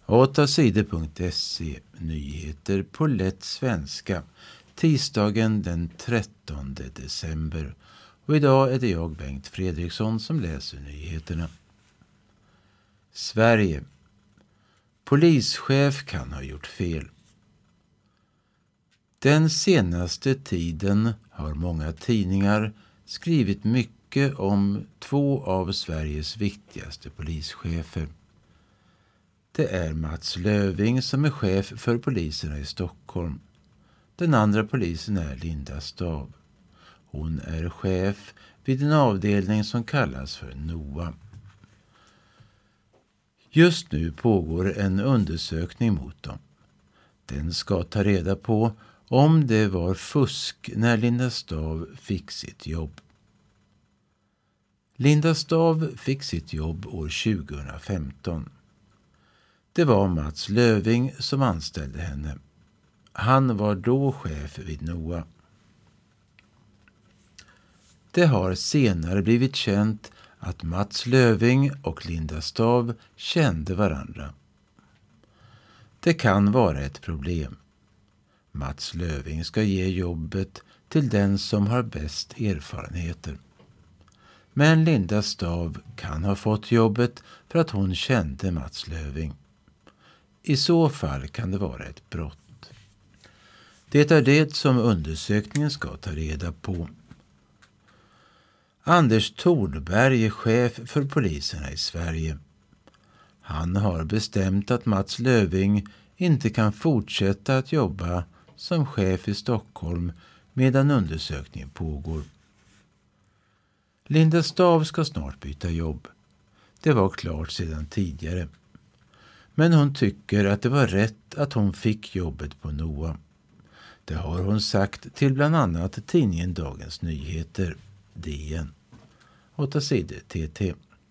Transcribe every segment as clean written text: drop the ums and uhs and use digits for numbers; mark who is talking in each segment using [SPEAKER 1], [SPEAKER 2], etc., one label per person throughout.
[SPEAKER 1] 8sidor.se Nyheter på lätt svenska. Tisdagen den 13 december. Och idag är det jag, Bengt Fredriksson, som läser nyheterna. Sverige. Polischef kan ha gjort fel. Den senaste tiden har många tidningar skrivit mycket om två av Sveriges viktigaste polischefer. Det är Mats Löfving som är chef för poliserna i Stockholm. Den andra polisen är Linda Stav. Hon är chef vid en avdelning som kallas för NOA. Just nu pågår en undersökning mot dem. Den ska ta reda på om det var fusk när Linda Stav fick sitt jobb. Linda Stav fick sitt jobb år 2015. Det var Mats Löfving som anställde henne. Han var då chef vid NOA. Det har senare blivit känt att Mats Löfving och Linda Stav kände varandra. Det kan vara ett problem. Mats Löfving ska ge jobbet till den som har bäst erfarenheter. Men Linda Stav kan ha fått jobbet för att hon kände Mats Löfving. I så fall kan det vara ett brott. Det är det som undersökningen ska ta reda på. Anders Thorberg är chef för poliserna i Sverige. Han har bestämt att Mats Löfving inte kan fortsätta att jobba som chef i Stockholm medan undersökningen pågår. Linda Stav ska snart byta jobb. Det var klart sedan tidigare. Men hon tycker att det var rätt att hon fick jobbet på NOA. Det har hon sagt till bland annat tidningen Dagens Nyheter, DN. 8 sidor TT.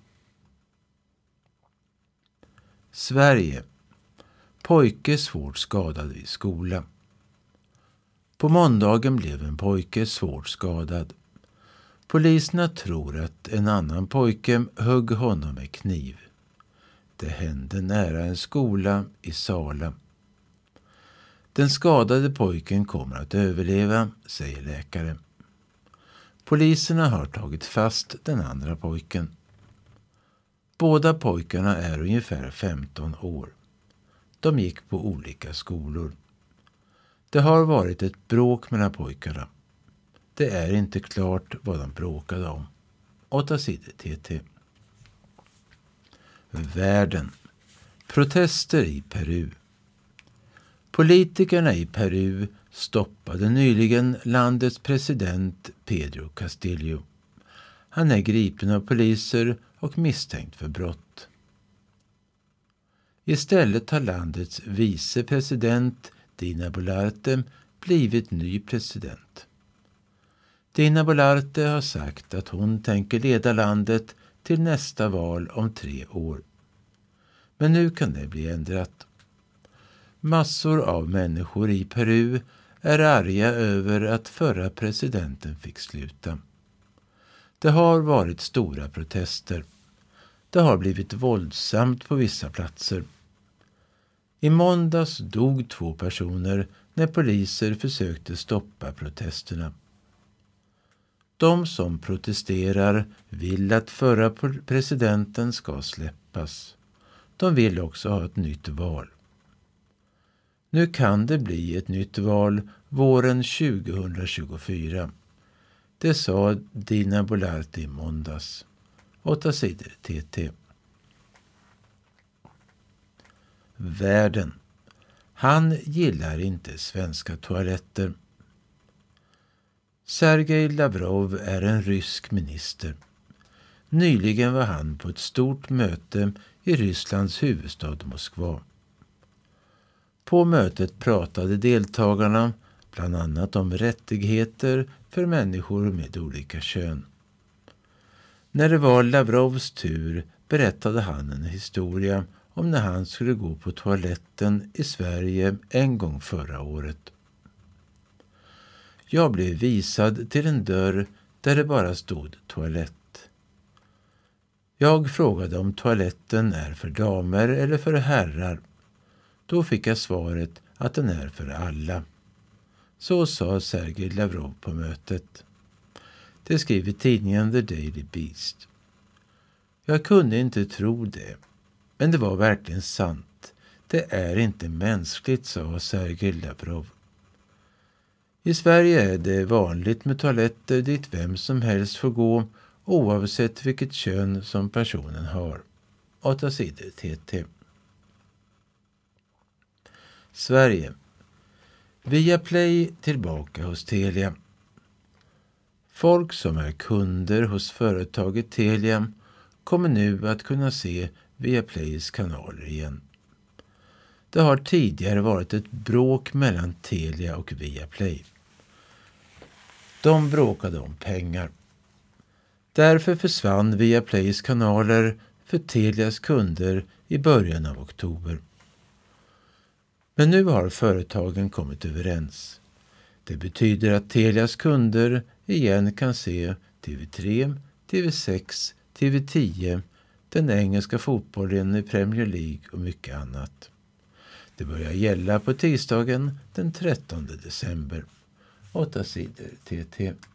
[SPEAKER 1] Sverige. Pojke svårt skadad vid skola. På måndagen blev en pojke svårt skadad. Poliserna tror att en annan pojke högg honom med kniv. Det hände nära en skola i Sala. Den skadade pojken kommer att överleva, säger läkare. Poliserna har tagit fast den andra pojken. Båda pojkarna är ungefär 15 år. De gick på olika skolor. Det har varit ett bråk mellan pojkarna. Det är inte klart vad de bråkade om. 8 sidor TT. Världen. Protester i Peru. Politikerna i Peru stoppade nyligen landets president Pedro Castillo. Han är gripen av poliser och misstänkt för brott. Istället har landets vicepresident Dina Boluarte blivit ny president. Dina Boluarte har sagt att hon tänker leda landet till nästa val om 3 år. Men nu kan det bli ändrat. Massor av människor i Peru är arga över att förra presidenten fick sluta. Det har varit stora protester. Det har blivit våldsamt på vissa platser. I måndags dog 2 personer när poliser försökte stoppa protesterna. De som protesterar vill att förra presidenten ska släppas. De vill också ha ett nytt val. Nu kan det bli ett nytt val våren 2024. Det sa Dina Boluarte i måndags. 8 sidor TT. Världen. Han gillar inte svenska toaletter. Sergej Lavrov är en rysk minister. Nyligen var han på ett stort möte i Rysslands huvudstad Moskva. På mötet pratade deltagarna bland annat om rättigheter för människor med olika kön. När det var Lavrovs tur berättade han en historia om när han skulle gå på toaletten i Sverige en gång förra året. Jag blev visad till en dörr där det bara stod toalett. Jag frågade om toaletten är för damer eller för herrar. Då fick jag svaret att den är för alla. Så sa Sergej Lavrov på mötet. Det skriver tidningen The Daily Beast. Jag kunde inte tro det, men det var verkligen sant. Det är inte mänskligt, sa Sergej Lavrov. I Sverige är det vanligt med toaletter dit vem som helst får gå, oavsett vilket kön som personen har. 8 sidor TT. Sverige. Viaplay tillbaka hos Telia. Folk som är kunder hos företaget Telia kommer nu att kunna se Viaplays kanaler igen. Det har tidigare varit ett bråk mellan Telia och Viaplay. De bråkade om pengar. Därför försvann Viaplays kanaler för Telias kunder i början av oktober. Men nu har företagen kommit överens. Det betyder att Telias kunder igen kan se TV3, TV6, TV10, den engelska fotbollen i Premier League och mycket annat. Det börjar gälla på tisdagen den 13 december. 8 sidor TT.